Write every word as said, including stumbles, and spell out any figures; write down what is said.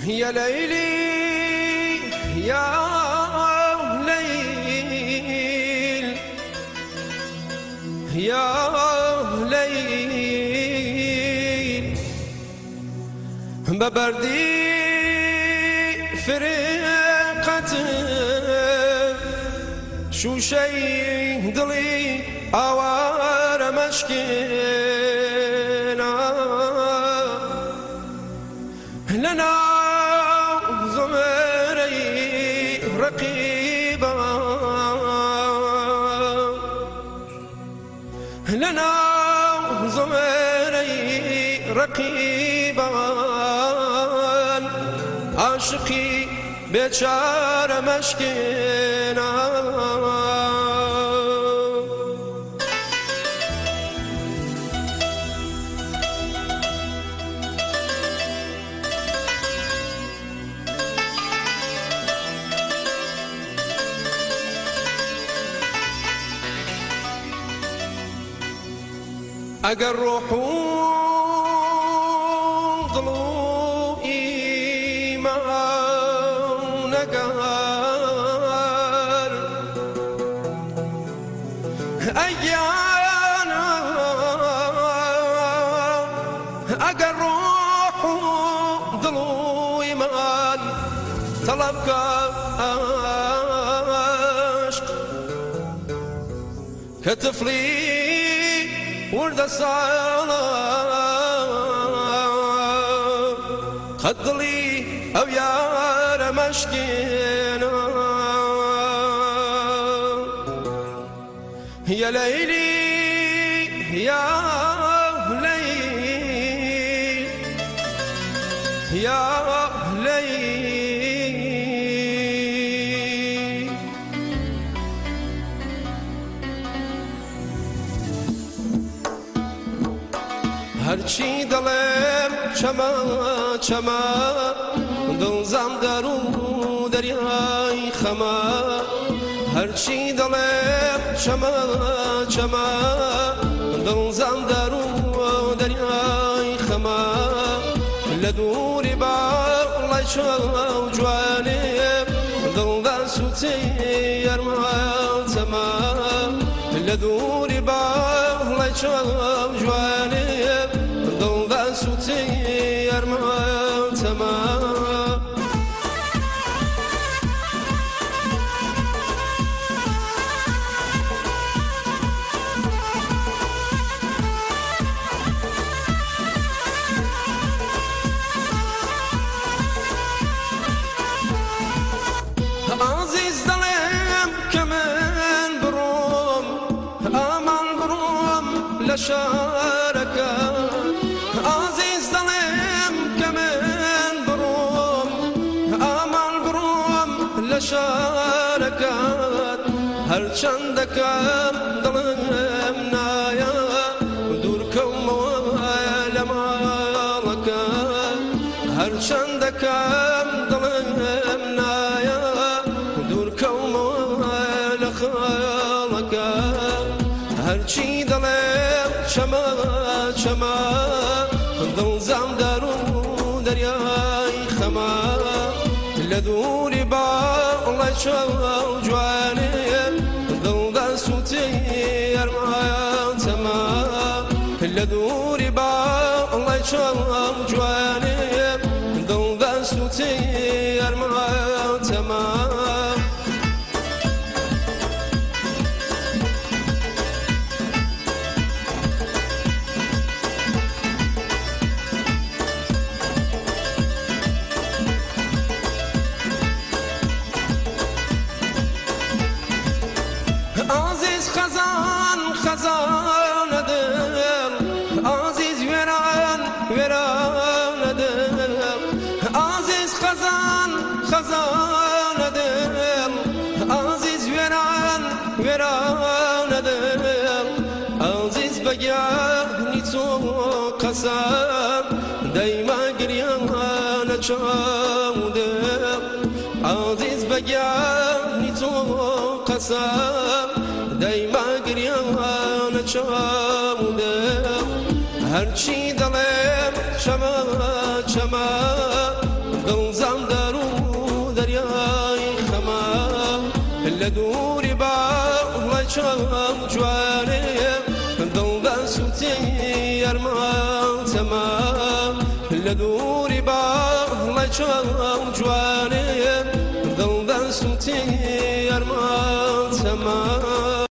يا ليلي يا ليل يا ليل ببردي فرقتك شو شي دلي اوار مشكنا لنا زمري رقيبا لنا زمري رقيبا عاشقي بيشار مشكنا اگر روحو ضلو ایمان نگر ایانا اگر روحو ضلو ایمان طلب عشق كطفلي ورد الصلاة خدلي أو يا مشكينا يا ليلي يا ليل يا ليل هرچی دلم چما چما دلزم درو دریای خما هرچی دلم چما چما دلزم درو دریای خما لدوری با لشوا جوانم دل سوتی ارمان تما لدوری با لشوا جوانم دل سوتی ارمان تما عزیز دلم کمن بروم آمان بروم لشارکا عزیز دلم کمن بروم آمان بروم لشارکا هر چند کم دلم نایا دور کم لمالکا هر چند کم دلم نایا هرچی دلم چما چما دلزم درو دریای خما لدوری با لشوا جوانم دل سوتی ارمان تما لدوری با لشوا جوانم دل سوتی ارمان تما عزیز خزان خزان دل عزیز ویران ویران دل عزیز خزان خزان دل عزیز ویران ویران دل عزیز بگیانی تو قسم دیما گریان چام دل عزیز بگیانی تو قسم دیما گریان چام دل هرچی دلم چما چما دڵزام دەر و دەریای خەمام لە دووری باڵای چاو جوانێ دڵدا سووتی یارمان تەمام لە دووری باڵای چاو جوانێ دڵدا سووتی یارمان تەمام